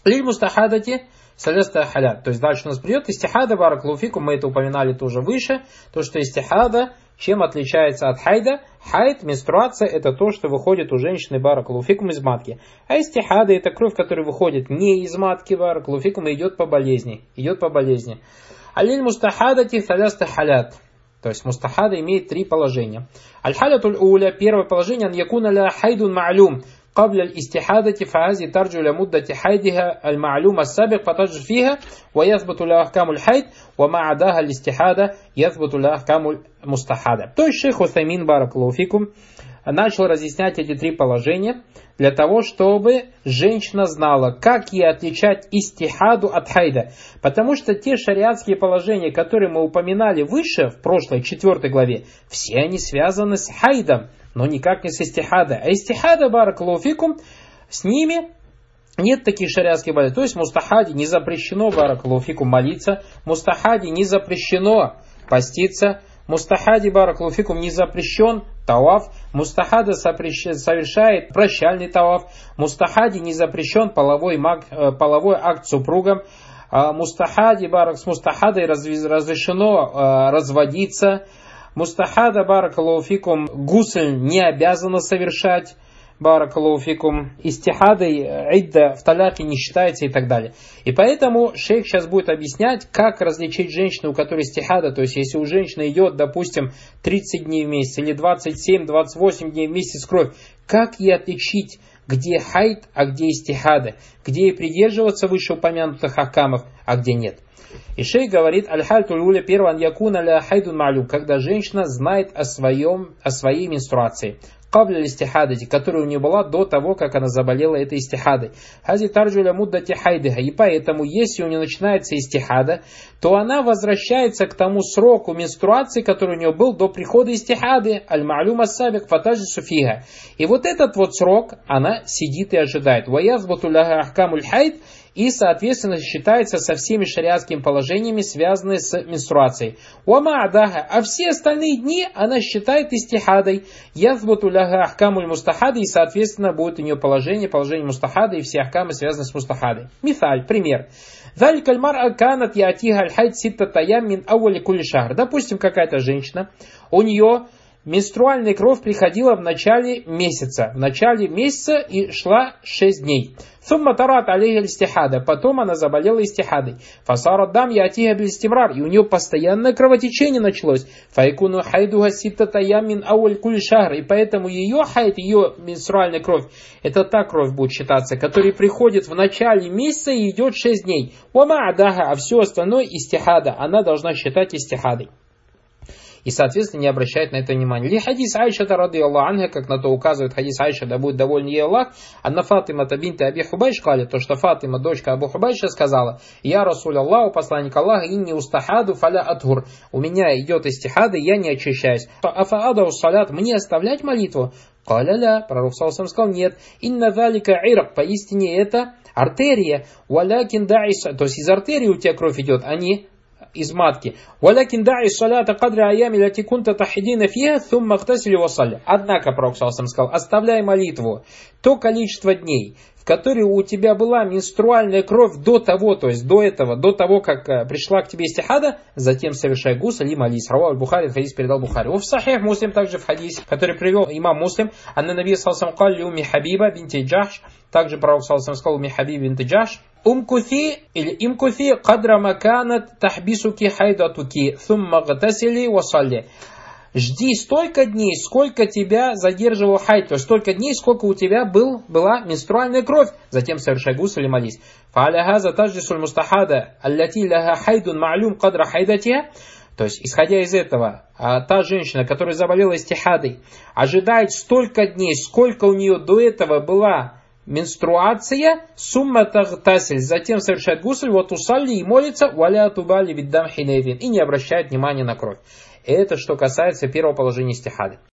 Лиль мустахадати саляста халят. То есть дальше у нас придет истихада, баракалуфикум, мы это упоминали тоже выше, то, что истихада, чем отличается от хайда? Хайд, менструация, это то, что выходит у женщины баракалуфикум из матки. А истихада это кровь, которая выходит не из матки баракалуфикум, и идет по болезни. Алиль мустахадати саляста халят. То есть мустахада имеет три положения. Аль-халятуль уля, первое положение, ан якуна ля хайдун ма'люм. قبل الاستحادة فهذه ترجع إلى مدة حيضها المعلومة السابق فتجر فيها ويثبت لها أحكام الحيض وما عداها الاستحادة يثبت لها أحكام المستحادة. То есть шейх Утаймин баракаллаху фикум начал разъяснять эти три положения для того, чтобы женщина знала, как ей отличать истихаду от хайда. Потому что те шариатские положения, которые мы упоминали выше, в прошлой 4 главе, все они связаны с хайдом, но никак не с истихадой. А истихада, баракаллаху фикум, с ними нет таких шариатских болезней. То есть мустахаде не запрещено, баракаллаху фикум, молиться, мустахаде не запрещено поститься, мустахаде, баракаллаху фикум, не запрещен таваф, мустахада совершает прощальный таваф, мустахаде не запрещен половой акт супругам, с мустахадой разрешено разводиться, мустахада, баракаллаху фикум, гусль не обязана совершать, баракаллаху фикум, истихадой идда в таляке не считается и так далее. И поэтому шейх сейчас будет объяснять, как различить женщину, у которой истихада, то есть если у женщины идет, допустим, 30 дней в месяц или 27-28 дней в месяц кровь, как ей отличить, где хайд, а где истихада, где ей придерживаться вышеупомянутых ахкамов, а где нет. И шейх говорит, аль-хальтуль уля первый ан якуна ля хайдун ма'люм, когда женщина знает о своей менструации, кабля истихадати, которая у нее была до того, как она заболела этой истихадой. Хази тарджуля муддати хайдиха. И поэтому, если у нее начинается истихада, то она возвращается к тому сроку менструации, который у нее был до прихода истихады, аль-ма'люм ас-сабик фатажи суфиха. И вот этот вот срок она сидит и ожидает. Ваязбуту ляха ахкамуль хайд. И, соответственно, считается со всеми шариатскими положениями, связанными с менструацией. Уама адаха, а все остальные дни она считает истихадой. Язбуту ляха ахкамуль мустахады, и, соответственно, будет у нее положение мустахады, и все ахкамы связаны с мустахадой. Мисаль, пример. Допустим, какая-то женщина, у нее менструальная кровь приходила в начале месяца. В начале месяца и шла 6 дней. Потом она заболела истихадой. И у нее постоянное кровотечение началось. И поэтому ее хайд, ее менструальная кровь, это та кровь будет считаться, которая приходит в начале месяца и идет 6 дней. А все остальное истихада, она должна считать истихадой. И, соответственно, не обращает на это внимания. Ли хадис Айша ради Аллаху анха, как на то указывает хадис Айша, да будет доволен ей Аллах, анна Фатима бинта Аби Хубайш сказали, то, что Фатима, дочка Абу Хубайша, сказала, я Расуль Аллаху, посланник Аллаха, инни устахаду фаля атгур. У меня идет истихада, я не очищаюсь. Афаада салят, мне оставлять молитву? Каля-ля, пророк саллаллаху сказал, нет. Инна залика ирак, поистине это артерия. Валякин да'ис, то есть из артерии у тебя кровь идет, а не из матки. Однако пророк саллаллаху сказал, оставляй молитву то количество дней, в которые у тебя была менструальная кровь до того, то есть до того, как пришла к тебе истихада, затем совершай гусль и молись. Равах аль-Бухари, хадис передал Бухари. В Сахих Муслим, также в хадисе, который привел имам Муслим, анна наби саллаллаху алейхи ва саллям сказал Хабиба бинти Джахш, также пророк саллаллаху алейхи ва саллям сказал Хабиба бинти Джахш, имкуси кадра маканат тахбисуки хайдатуки, thumma гтасили ва салли. Жди столько дней, сколько тебя задерживал хайд, то есть столько дней, сколько у тебя была менструальная кровь, затем совершай гусль и молись. Фа'аля таджисуль мустахада аллати ляха хайдун ма'люм кадра хайдатиха. То есть, исходя из этого, та женщина, которая заболела истихадой, ожидает столько дней, сколько у нее до этого была менструация, сумма тагтасель, затем совершает гусль, вот усалли и молится, валя тубали виддам хинейвин, и не обращает внимания на кровь. Это что касается первого положения истихады.